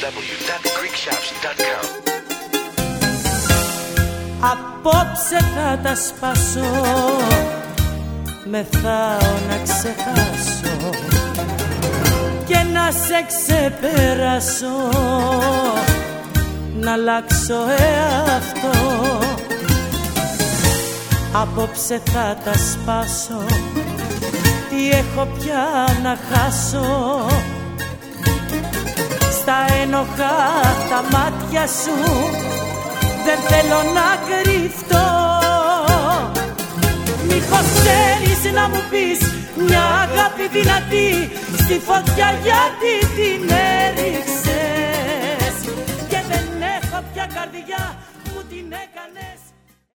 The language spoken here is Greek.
www.greekshops.com. Απόψε θα τα σπάσω, μεθάω να ξεχάσω και να σε ξεπεράσω, να αλλάξω εαυτό. Απόψε θα τα σπάσω, τι έχω πια να χάσω. Στα ένοχα τα μάτια σου δεν θέλω να κρυφτώ. Μήπως θέλεις να μου πεις μια αγάπη δυνατή στη φωτιά, γιατί την έριξα